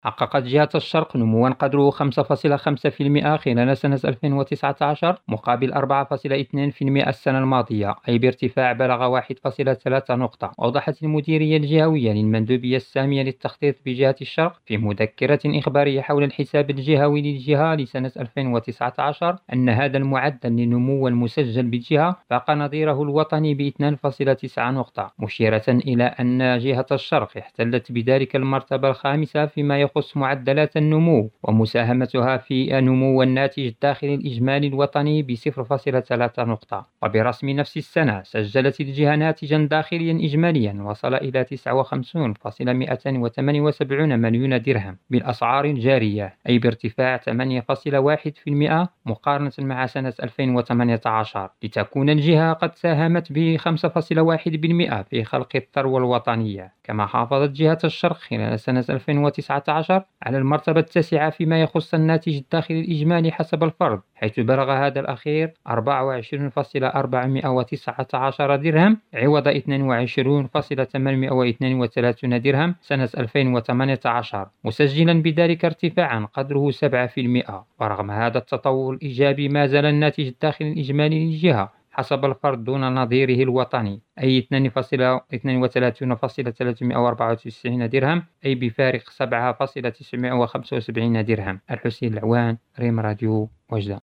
حققت جهة الشرق نموا قدره 5.5% خلال سنة 2019 مقابل 4.2% السنة الماضية، أي بارتفاع بلغ 1.3 نقطة. أوضحت المديرية الجهوية للمندوبية السامية للتخطيط بجهة الشرق في مذكرة إخبارية حول الحساب الجهوي للجهة لسنة 2019 أن هذا المعدل للنمو المسجل بالجهة فاق نظيره الوطني ب 2.9 نقطة، مشيرة إلى أن جهة الشرق احتلت بذلك المرتبة الخامسة فيما يخص معدلات النمو، ومساهمتها في نمو الناتج الداخلي الإجمالي الوطني ب 0.3 نقطة. وبرسم نفس السنة سجلت الجهة ناتجا داخليا إجماليا وصل إلى 59.278 مليون درهم بالأسعار الجارية، أي بارتفاع 8.1% مقارنة مع سنة 2018، لتكون الجهة قد ساهمت ب 5.1% في خلق الثروة الوطنية. كما حافظت جهة الشرق خلال سنة 2019 على المرتبة التاسعة فيما يخص الناتج الداخلي الإجمالي حسب الفرد، حيث بلغ هذا الأخير 24.419 درهم عوض 22.832 درهم سنة 2018، مسجلا بذلك ارتفاعا قدره 7%. ورغم هذا التطور الإيجابي ما زال الناتج الداخلي الإجمالي للجهة حسب الفرد دون نظيره الوطني، أي 32.394 درهم، أي بفارق 7.975 درهم. الحسين العوان، ريم راديو وجدة.